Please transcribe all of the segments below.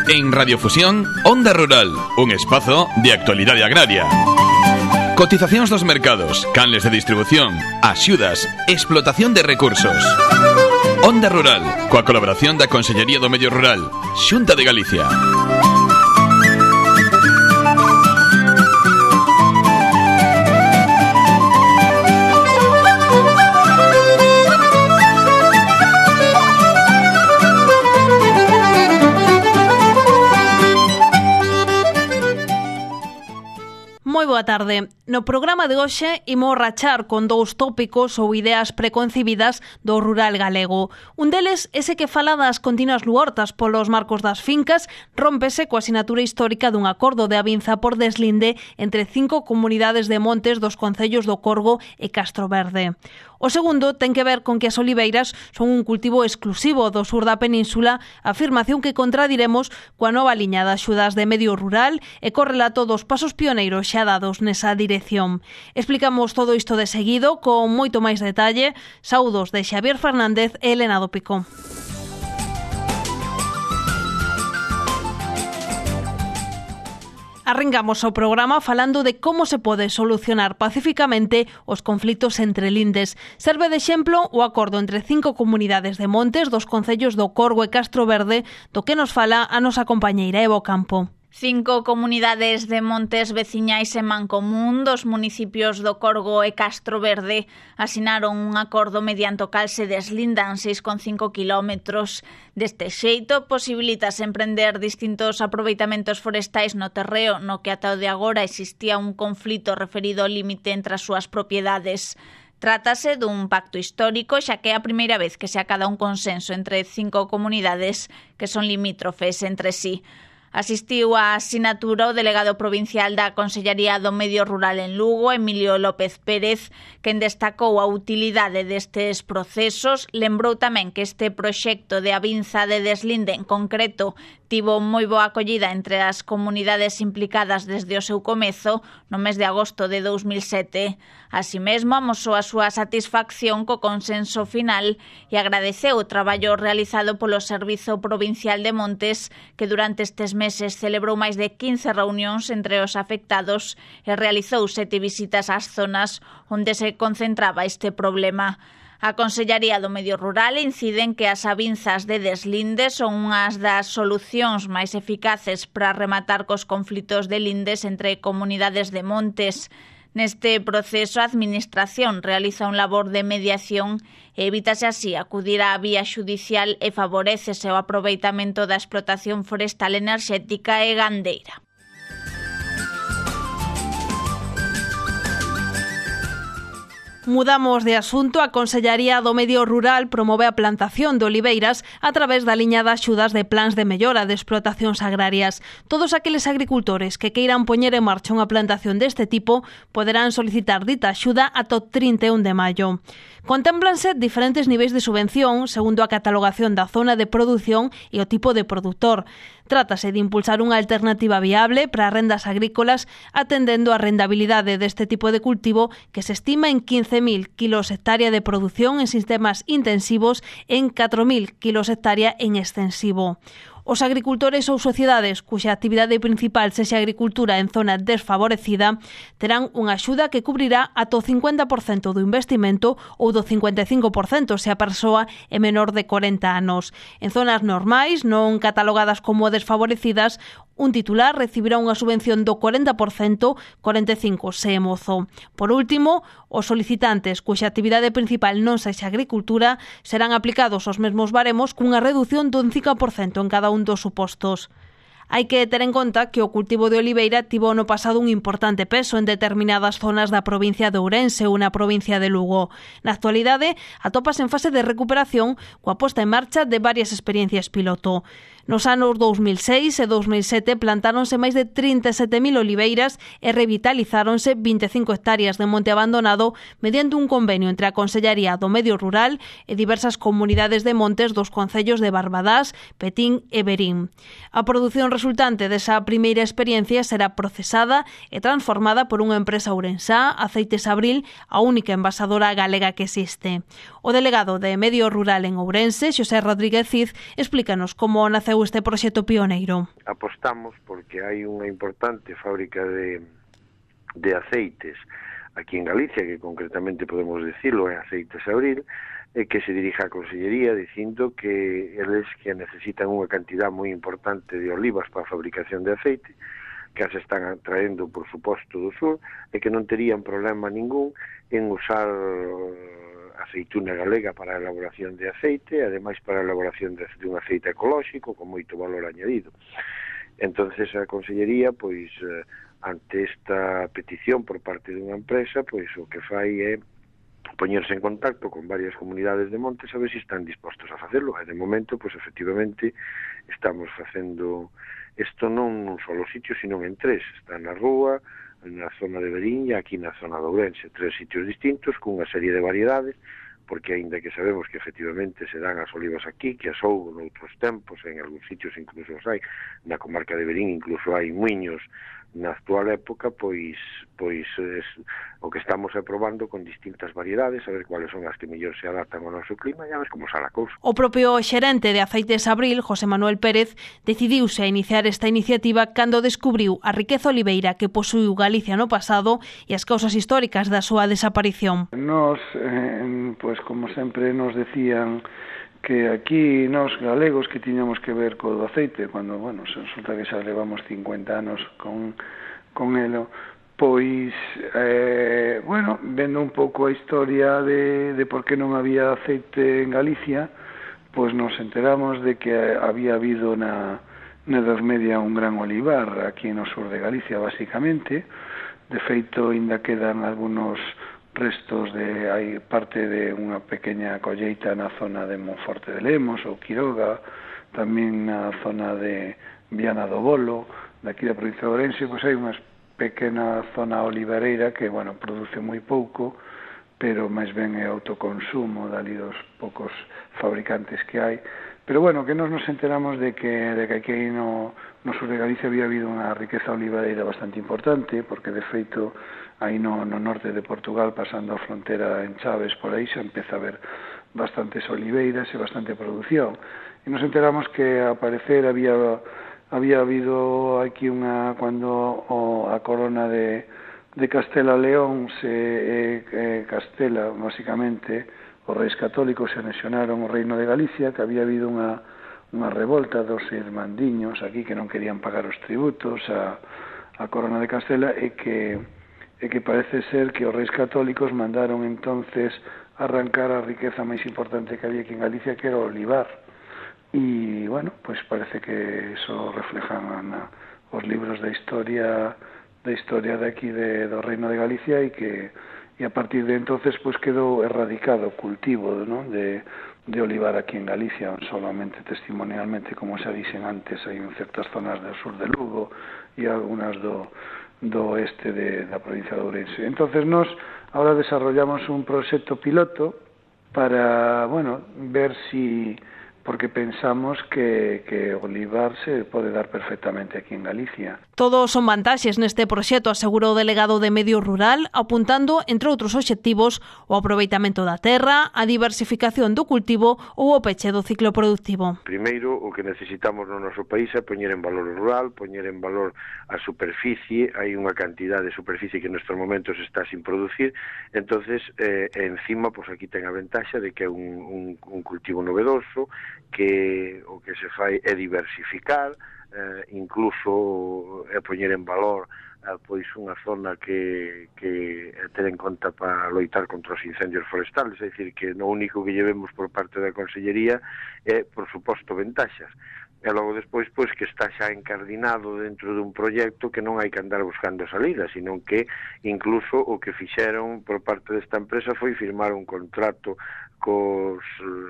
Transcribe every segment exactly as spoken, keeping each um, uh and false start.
En Radiofusión, Onda Rural, un espazo de actualidade agraria. Cotizacións dos mercados, canles de distribución, axudas, explotación de recursos. Onda Rural, coa colaboración da Consellería do Medio Rural, Xunta de Galicia. Moi boa tarde. No programa de hoxe imos rachar con dous tópicos ou ideas preconcibidas do rural galego. Un deles, ese que fala das continuas luortas polos marcos das fincas, rómpese coa sinatura histórica dun acordo de avinza por deslinde entre cinco comunidades de montes dos concellos do Corgo e Castroverde. O segundo ten que ver con que as oliveiras son un cultivo exclusivo do sur da península, afirmación que contradiremos coa nova liña de axudas de medio rural e co relato dos pasos pioneiros xa dados nesa dirección. Explicamos todo isto de seguido con moito máis detalle. Saúdos de Xavier Fernández e Elena do Picón. Arrancamos o programa falando de como se pode solucionar pacificamente os conflitos entre lindes. Serve de exemplo o acordo entre cinco comunidades de montes dos concellos do Corgo e Castroverde, do que nos fala a nosa compañeira Eva Campo. Cinco comunidades de montes veciñais en mancomún dos municipios do Corgo e Castroverde asinaron un acordo mediante o cal se deslindan seis coma cinco kilómetros. Deste xeito, posibilitas emprender distintos aproveitamentos forestais no terreo no que ata o de agora existía un conflito referido ao límite entre as súas propiedades. Trátase dun pacto histórico, xa que é a primeira vez que se acada un consenso entre cinco comunidades que son limítrofes entre sí. Asistiu á sinatura o delegado provincial da Consellería do Medio Rural en Lugo, Emilio López Pérez, quen destacou a utilidade destes procesos. Lembrou tamén que este proxecto de avinza de deslinde en concreto tivo moi boa acollida entre as comunidades implicadas desde o seu comezo no mes de agosto de dous mil sete. Así mesmo, amosou a súa satisfacción co consenso final e agradeceu o traballo realizado polo Servizo Provincial de Montes, que durante estes meses celebrou máis de quince reunións entre os afectados e realizou sete visitas ás zonas onde se concentraba este problema. A Consellería do Medio Rural incide en que as avinzas de deslinde son unhas das solucións máis eficaces para rematar cos conflitos de lindes entre comunidades de montes. Neste proceso, a Administración realiza un labor de mediación e evítase así acudir á vía xudicial e favorécese o aproveitamento da explotación forestal enerxética e gandeira. Mudamos de asunto. A Consellería do Medio Rural promove a plantación de oliveiras a través da liña de axudas de plans de mellora de explotacións agrarias. Todos aqueles agricultores que queiran poñer en marcha unha plantación deste tipo poderán solicitar dita axuda ata o trinta e un de maio. Contémplanse diferentes niveis de subvención segundo a catalogación da zona de produción e o tipo de produtor. Trátase de impulsar unha alternativa viable para rendas agrícolas atendendo a rendabilidade deste tipo de cultivo que se estima en quince mil kilos hectárea de produción en sistemas intensivos e en catro mil kilos hectárea en extensivo. Os agricultores ou sociedades cuxa actividade principal sexa agricultura en zona desfavorecida terán unha axuda que cubrirá ata o cincuenta por cento do investimento ou do cincuenta e cinco por cento se a persoa é menor de corenta anos. En zonas normais, non catalogadas como desfavorecidas, un titular recibirá unha subvención do cuarenta por cento, cuarenta e cinco por cento se é mozo. Por último, os solicitantes cuxa actividade principal non sexa agricultura serán aplicados os mesmos baremos cunha reducción dun cinco por cento en cada un dos supostos. Hai que ter en conta que o cultivo de oliveira tivo no pasado un importante peso en determinadas zonas da provincia de Ourense ou na provincia de Lugo. Na actualidade, atopas en fase de recuperación coa posta en marcha de varias experiencias piloto. Nos anos dous mil seis e dous mil sete plantáronse máis de trinta e sete mil oliveiras e revitalizáronse vinte e cinco hectáreas de monte abandonado mediante un convenio entre a Consellería do Medio Rural e diversas comunidades de montes dos concellos de Barbadás, Petín e Verín. A produción resultante desa primeira experiencia será procesada e transformada por unha empresa ourensá, Aceites Abril, a única envasadora galega que existe. O delegado de Medio Rural en Ourense, Xosé Rodríguez Cid, explícanos como nace naceu este proxecto pioneiro? Apostamos porque hai unha importante fábrica de, de aceites aquí en Galicia, que concretamente podemos decirlo é Aceites Abril, e que se dirige á Consellería dicindo que eles que necesitan unha cantidad moi importante de olivas para a fabricación de aceite, que as están traendo, por suposto, do sur, e que non terían problema ningún en usar aceituna galega para a elaboración de aceite, e ademais para a elaboración de un aceite ecolóxico con moito valor añadido. Entonces a Consellería, pois, ante esta petición por parte dunha empresa, pois o que fai é poñerse en contacto con varias comunidades de montes a ver se están dispostos a facelo. E de momento, pois efectivamente, estamos facendo isto non nun solo sitio, sino en tres. Está na Rúa, na zona de Verín e aquí na zona de Ourense. Tres sitios distintos, cunha serie de variedades, porque aínda que sabemos que efectivamente se dan as olivas aquí, que as houbo noutros tempos, en algúns sitios incluso os hai, na comarca de Verín incluso hai muiños na actual época, pois pois es, o que estamos aprobando con distintas variedades, a ver cuáles son as que mellor se adaptan ao noso clima, e a ver como sale a cousa. O propio xerente de Aceites Abril, José Manuel Pérez, decidiuse a iniciar esta iniciativa cando descubriu a riqueza oliveira que posuiu Galicia no pasado e as causas históricas da súa desaparición. Nos, eh, pues como sempre nos decían que aquí nos galegos que tiñamos que ver co do aceite, cando, bueno, resulta que xa levamos cincuenta anos con, con elo, pois, eh, bueno, vendo un pouco a historia de, de por que non había aceite en Galicia, pois nos enteramos de que había habido na, na Edad Media un gran olivar aquí no sur de Galicia, basicamente. De feito, ainda quedan algunos restos de, hai parte de unha pequena colleita na zona de Monforte de Lemos ou Quiroga, tamén na zona de Viana do Bolo, daqui da provincia de Ourense, pois hai unha pequena zona olivareira que, bueno, produce moi pouco, pero máis ben é autoconsumo dali dos poucos fabricantes que hai. Pero, bueno, que nos nos enteramos de que, de que aquí no, no sur de Galicia había habido unha riqueza olivareira bastante importante, porque, de feito, aí no, no norte de Portugal, pasando a frontera en Chaves, por aí, se empeza a ver bastantes oliveiras e bastante produción. E nos enteramos que, a parecer, había, había habido aquí unha, cuando o, a corona de, de Castela León se eh, eh, Castela, basicamente, os reis católicos se anexionaron o reino de Galicia, que había habido unha, unha revolta dos irmandiños aquí que non querían pagar os tributos a, a corona de Castela e que e que parece ser que os reis católicos mandaron entonces arrancar a riqueza máis importante que había aquí en Galicia, que era o olivar. E, bueno, pois parece que eso reflejan na, os libros da historia da historia de aquí de, do Reino de Galicia, e que e a partir de entonces pois quedou erradicado o cultivo, ¿no?, de, de olivar aquí en Galicia, solamente testimonialmente, como xa dixen antes, hai en certas zonas do sur de Lugo e algunhas do do oeste de, da provincia de Ourense. Entonces, nós ahora desarrollamos un proxecto piloto para, bueno, ver si, porque pensamos que, que o olivar se pode dar perfectamente aquí en Galicia. Todos son vantaxes neste proxecto, asegurou o delegado de Medio Rural, apuntando, entre outros obxectivos, o aproveitamento da terra, a diversificación do cultivo ou o peche do ciclo productivo. Primeiro, o que necesitamos no noso país é poñer en valor o rural, poñer en valor a superficie. Hai unha cantidad de superficie que nestes momentos está sin producir, entonces eh, encima, pois aquí ten a ventaxa de que é un, un, un cultivo novedoso, que o que se fai é diversificar, eh, incluso é poñer en valor eh, pois unha zona que, que é ter en conta para loitar contra os incendios forestales, é dicir, que no único que llevemos por parte da Consellería é, por suposto, ventaxas. E logo despois, pois, que está xa encardinado dentro dun proxecto que non hai que andar buscando salida, sino que incluso o que fixeron por parte desta empresa foi firmar un contrato cos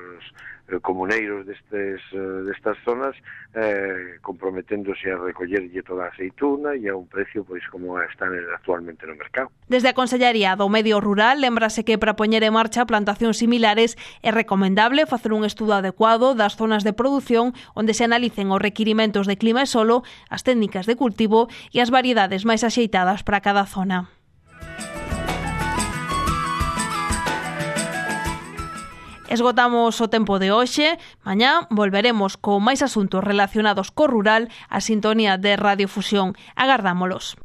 eh, comuneiros destes, eh, destas zonas, eh, comprometéndose a recollerlle toda a aceituna e a un precio, pois, como están actualmente no mercado. Desde a Consellería do Medio Rural, lembrase que para poñer en marcha plantacións similares é recomendable facer un estudo adecuado das zonas de produción onde se analicen os requirimentos de clima e solo, as técnicas de cultivo e as variedades máis axeitadas para cada zona. Esgotamos o tempo de hoxe. Mañá volveremos con máis asuntos relacionados co rural a sintonía de Radio Fusión. Agardámolos.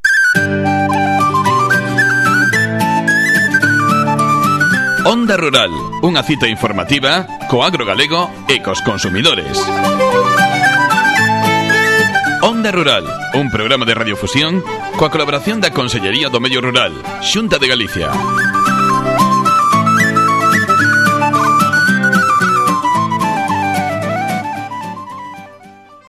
Onda Rural, unha cita informativa co agro galego e cos consumidores. Onda Rural, un programa de radiofusión coa colaboración da Consellería do Medio Rural, Xunta de Galicia.